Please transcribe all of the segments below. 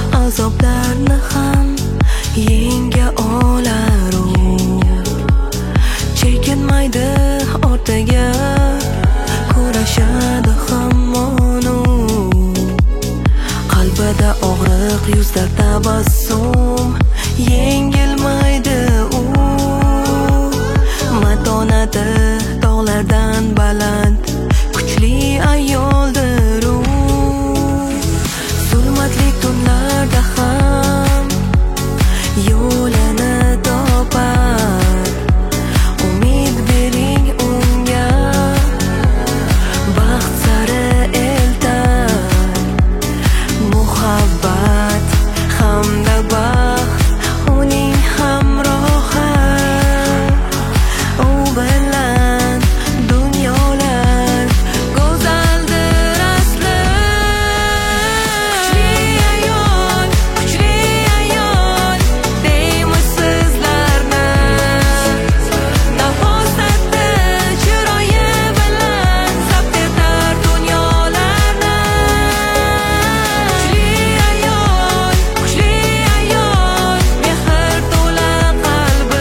azoblarni ham yenga olar u. Chekinmaydi ortiga, kurashadi hamon u. Qalbida og'riq, yuzda tabassum, yengilmaydi u. Matonati tog'lardan baland, kuchli ayoldir u. Zulmatli tunlarda ham yo'lini topar. Umid bering unga, baxt sari eltar. Muhabbat hamda baxt uning hamrohi. U bilan dunyolar go'zaldir asli. Kuchli ayol deymiz sizlarni. Nafosati chiroyi bilan zabt etar dunyolarni. Kuchli ayol, mehr to'la qalbi.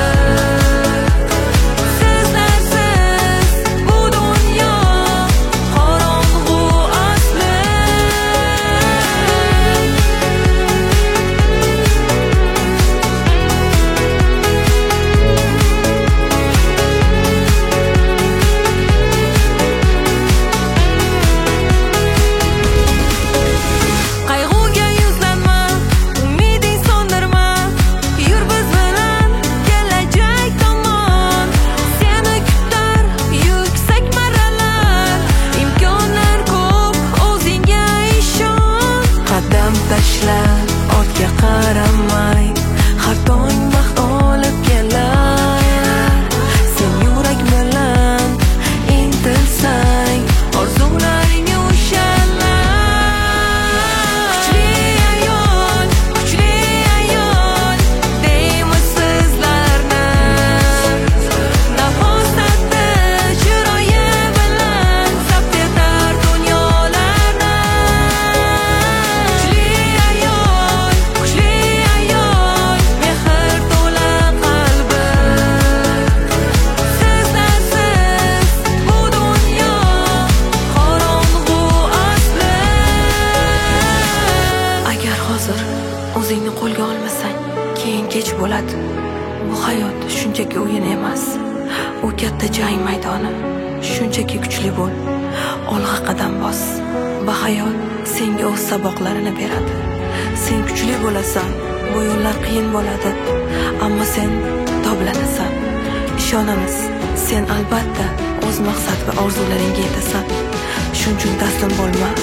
Sizlarsiz bu dunyo qorong'u asli. Qayg'uga yuzlanma, umiding so'ndirma. Yur biz bilan kelajak tomon. Seni kutar yuksak marralar, imkonlar ko'p, o'zingga ishon. Qadam tashla, ortga qaramay, har tong baxt olib kelar. Sen yurak bilan intilsang, orzularing ushalar. Kuchli ayol deymiz sizlarni. Nafosati chiroyi bilan zabt etar dunyolarni. Kuchli ayol, mehr to'la qalbi. Sizlarsiz bu dunyo qorong'u asli. Agar hozir o'zingni qo'lga olmasang, keyin kech bo'ladi. Bu hayot shunchaki o'yin emas, u katta jang maydoni. Shunchaki kuchli bo'l, olg'a qadam bos va hayot senga o'z saboqlarini beradi. Sen kuchli bo'lasan, bu yo'llar qiyin bo'ladi, ammo sen toblanasan. Ishonamiz, sen albatta o'z maqsad va orzularingga yetasan. Shuning uchun taslim bo'lma